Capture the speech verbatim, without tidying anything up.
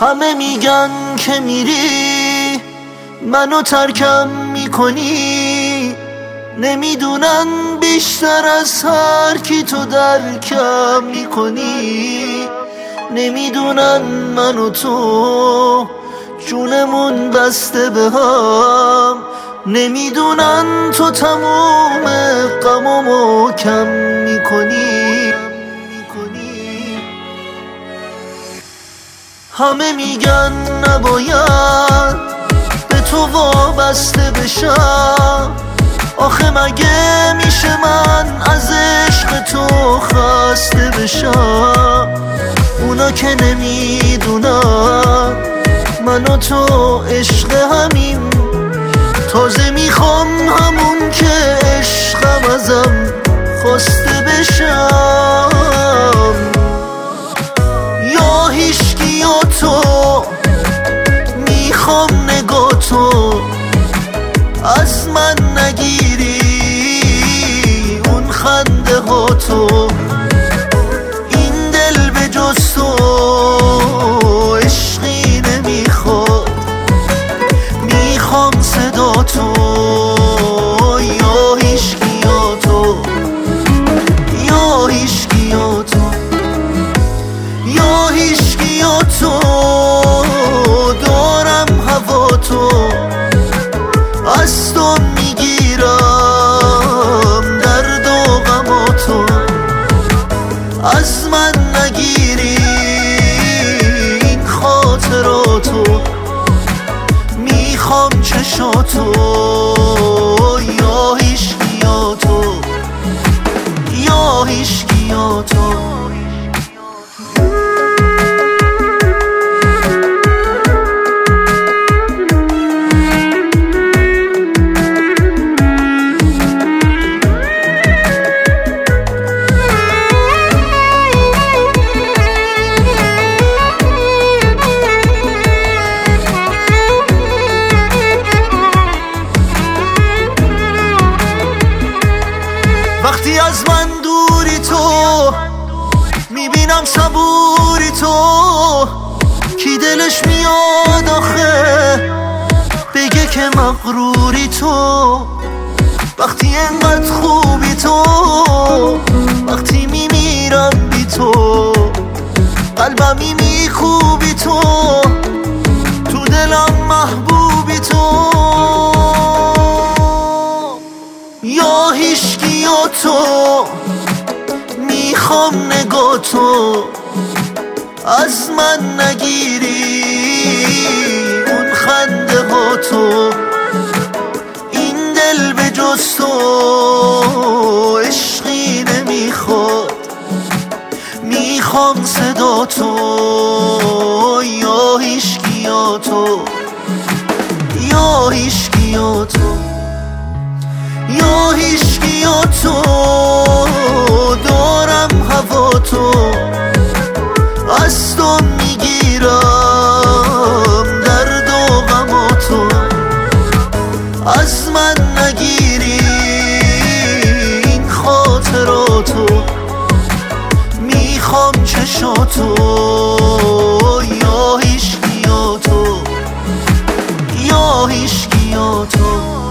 همه میگن که میری منو ترکم میکنی، نمیدونن بیشتر از هر کی تو درکم میکنی. نمیدونن من و تو جونمون بسته به هم، نمیدونن تو تموم غمامو کم میکنی. همه میگن نباید به تو وابسته بشم، آخه مگه میشه من از عشق تو خسته بشم؟ اونا که نمیدونم من و تو عشق همیم، تازه میخوام همون که عشقم ازم خواسته بشم. یا هیشکی یا تو، میخوام نگاه تو از من نگیری، اون خنده ها تو، این دل به جز تو عشقی نمیخواد، میخوام صدا تو. یا هیشکی یا تو، یا هیشکی یا تو، یا هیشکی یا تو، دارم هوا تو، از تو میگیرم درد و غماتو، از من نگیری این خاطراتو، میخوام چشاتو. یا هیشکی یا تو، یا هیشکی یا تو. وقتی از من دوری تو، میبینم صبوری تو، کی دلش میاد آخه بگه که مغروری تو. وقتی انقدر خوبی تو، وقتی میمیرم بی تو، قلبمی میکوبی تو، تو دلم محبوبی تو. یا هیشکی یا تو، میخوام نگاه تو از من نگیری، اون خنده ها تو، این دل به جز تو عشقی نمیخواد، میخوام صدا تو. یا هیشکی یا تو، یا هیشکی یا تو، یا هیشکی یا تو، دارم هوا تو، از تو میگیرم درد و غماتو، از من نگیری این خاطراتو، میخوام چشاتو. یا هیشکی یا تو، یا هیشکی یا تو.